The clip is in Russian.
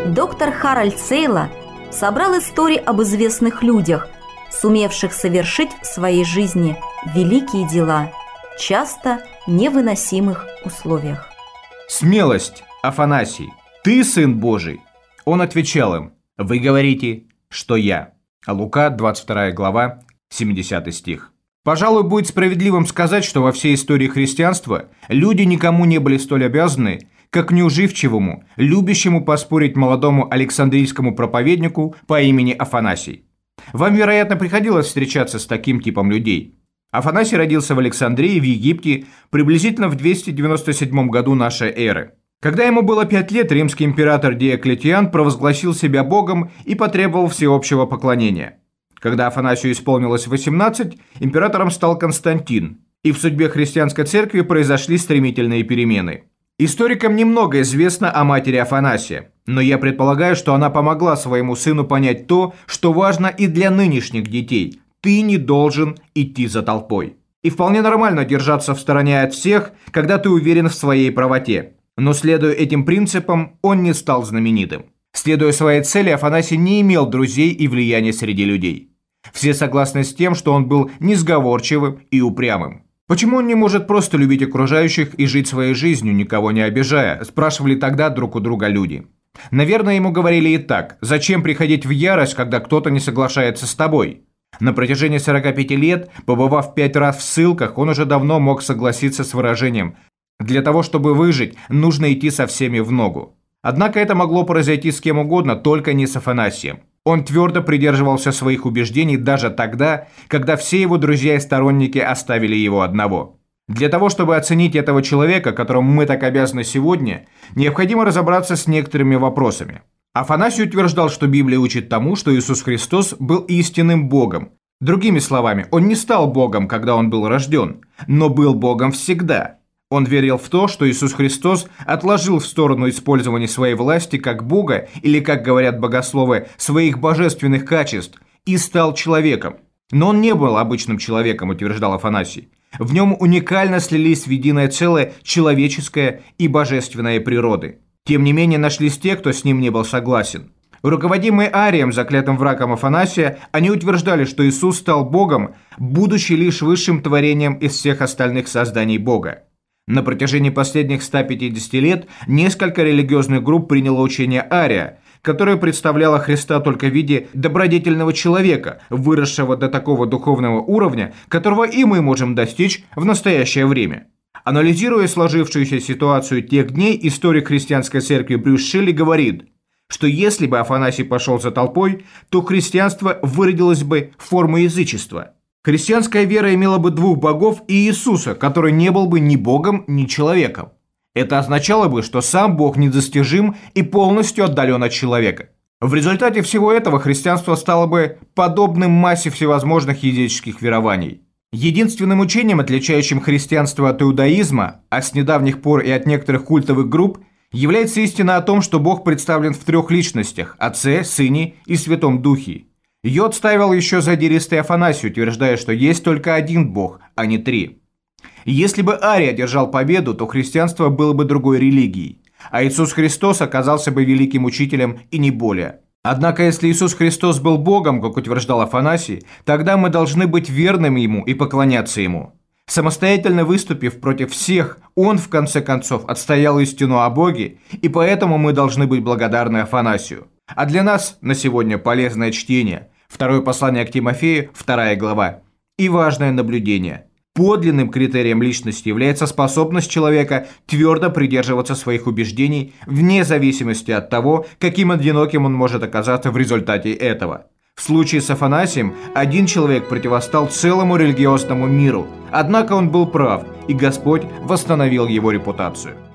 Доктор Харальд Сейла собрал истории об известных людях, сумевших совершить в своей жизни великие дела, часто в невыносимых условиях. Смелость, Афанасий, ты сын Божий? Он отвечал им: вы говорите, что я. Лука, 22 глава, 70 стих. Пожалуй, будет справедливым сказать, что во всей истории христианства люди никому не были столь обязаны, как неуживчивому, любящему поспорить молодому александрийскому проповеднику по имени Афанасий. Вам, вероятно, приходилось встречаться с таким типом людей. Афанасий родился в Александрии, в Египте, приблизительно в 297 году нашей эры. Когда ему было 5 лет, римский император Диоклетиан провозгласил себя богом и потребовал всеобщего поклонения. Когда Афанасию исполнилось 18, императором стал Константин, и в судьбе христианской церкви произошли стремительные перемены. Историкам немного известно о матери Афанасия, но я предполагаю, что она помогла своему сыну понять то, что важно и для нынешних детей. Ты не должен идти за толпой. И вполне нормально держаться в стороне от всех, когда ты уверен в своей правоте. Но следуя этим принципам, он не стал знаменитым. Следуя своей цели, Афанасий не имел друзей и влияния среди людей. Все согласны с тем, что он был несговорчивым и упрямым. Почему он не может просто любить окружающих и жить своей жизнью, никого не обижая, спрашивали тогда друг у друга люди. Наверное, ему говорили и так: зачем приходить в ярость, когда кто-то не соглашается с тобой? На протяжении 45 лет, побывав 5 раз в ссылках, он уже давно мог согласиться с выражением: для того, чтобы выжить, нужно идти со всеми в ногу. Однако это могло произойти с кем угодно, только не с Афанасием. Он твердо придерживался своих убеждений даже тогда, когда все его друзья и сторонники оставили его одного. Для того, чтобы оценить этого человека, которому мы так обязаны сегодня, необходимо разобраться с некоторыми вопросами. Афанасий утверждал, что Библия учит тому, что Иисус Христос был истинным Богом. Другими словами, он не стал Богом, когда он был рожден, но был Богом всегда. Он верил в то, что Иисус Христос отложил в сторону использования своей власти как Бога, или, как говорят богословы, своих божественных качеств, и стал человеком. Но он не был обычным человеком, утверждал Афанасий. В нем уникально слились в единое целое человеческое и божественная природы. Тем не менее, нашлись те, кто с ним не был согласен. Руководимые Арием, заклятым врагом Афанасия, они утверждали, что Иисус стал Богом, будучи лишь высшим творением из всех остальных созданий Бога. На протяжении последних 150 лет несколько религиозных групп приняло учение Ария, которое представляло Христа только в виде добродетельного человека, выросшего до такого духовного уровня, которого и мы можем достичь в настоящее время. Анализируя сложившуюся ситуацию тех дней, историк христианской церкви Брюс Шилли говорит, что если бы Афанасий пошел за толпой, то христианство выродилось бы в форму язычества. Христианская вера имела бы 2 богов и Иисуса, который не был бы ни богом, ни человеком. Это означало бы, что сам Бог недостижим и полностью отдален от человека. В результате всего этого христианство стало бы подобным массе всевозможных языческих верований. Единственным учением, отличающим христианство от иудаизма, а с недавних пор и от некоторых культовых групп, является истина о том, что Бог представлен в 3 личностях – Отце, Сыне и Святом Духе. Ее отставил еще задиристый Афанасий, утверждая, что есть только один Бог, а не 3. Если бы Арий одержал победу, то христианство было бы другой религией, а Иисус Христос оказался бы великим учителем и не более. Однако, если Иисус Христос был Богом, как утверждал Афанасий, тогда мы должны быть верными Ему и поклоняться Ему. Самостоятельно выступив против всех, Он, в конце концов, отстоял истину о Боге, и поэтому мы должны быть благодарны Афанасию. А для нас на сегодня полезное чтение. Второе послание к Тимофею, 2 глава. И важное наблюдение. Подлинным критерием личности является способность человека твердо придерживаться своих убеждений вне зависимости от того, каким одиноким он может оказаться в результате этого. В случае с Афанасием один человек противостал целому религиозному миру, однако он был прав, и Господь восстановил его репутацию.